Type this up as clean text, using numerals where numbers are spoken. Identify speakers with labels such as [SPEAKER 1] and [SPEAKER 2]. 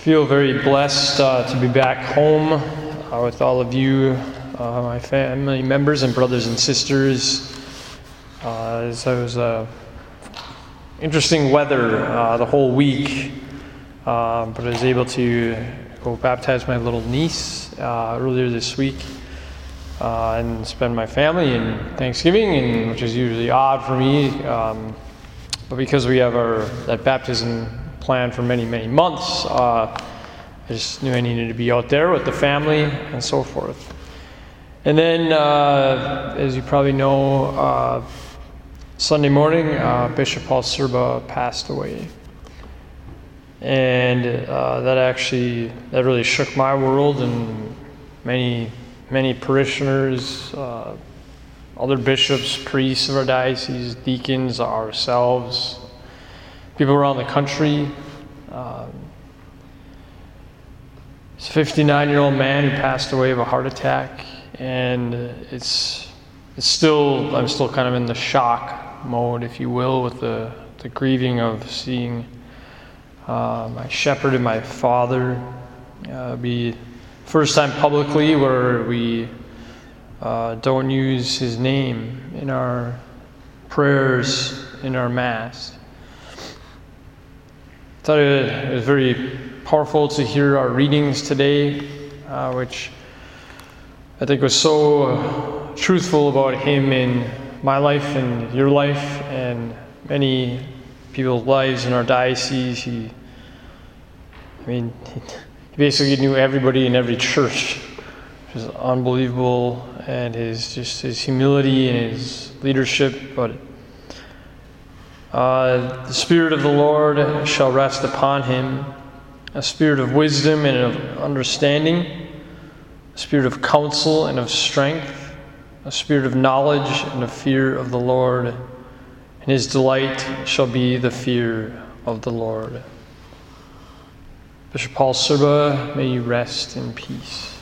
[SPEAKER 1] feel very blessed to be back home with all of you, my family members and brothers and sisters. It was interesting weather the whole week, but I was able to go baptize my little niece earlier this week and spend my family in Thanksgiving, which is usually odd for me, but because we have that baptism planned for many, many months, I just knew I needed to be out there with the family and so forth. And then, as you probably know, Sunday morning, Bishop Paul Serba passed away. And that really shook my world, and many parishioners, other bishops, priests of our diocese, deacons, ourselves, people around the country. It's a 59-year-old man who passed away of a heart attack, and I'm still kind of in the shock mode, if you will, with the grieving of seeing my shepherd and my father be first time publicly where we don't use his name in our prayers in our Mass. I thought it was very powerful to hear our readings today, which I think was so truthful about him in my life and your life and many people's lives in our diocese. He basically knew everybody in every church, which is unbelievable, and his humility and his leadership. But the Spirit of the Lord shall rest upon him, a spirit of wisdom and of understanding, a spirit of counsel and of strength, a spirit of knowledge and of fear of the Lord, and his delight shall be the fear of the Lord. Bishop Paul Serba, may you rest in peace.